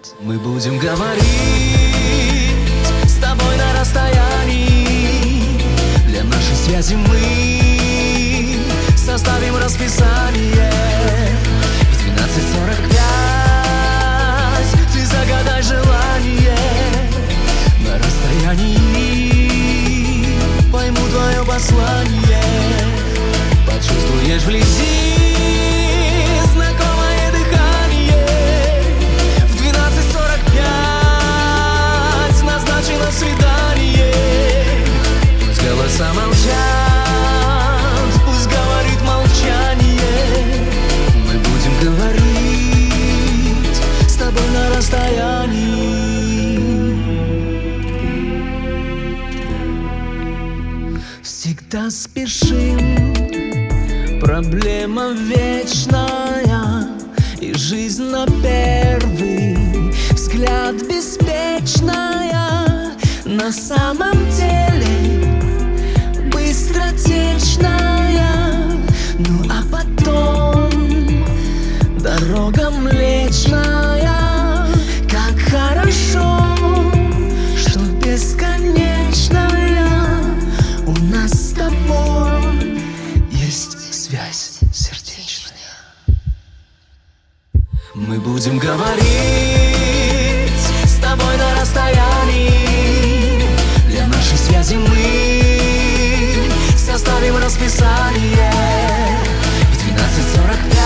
Мы будем говорить с тобой на расстоянии. Для нашей связи мы составим расписание. В 12:45 ты загадай желание. На расстоянии пойму твое послание. Почувствуешь вблизи знакомое дыхание. В 12:45 назначено свидание. Пусть голоса молчат, пусть говорит молчание. Мы будем говорить с тобой на расстоянии. Всегда спешим, проблема вечная, и жизнь на первый взгляд беспечная. На самом деле быстротечная. Ну а потом дорога млечная. Как хорошо, что бесконечная. У нас с тобой есть связь сердечная. Мы будем говорить с тобой на расстоянии. Для нашей связи мы составим расписание. В 12:45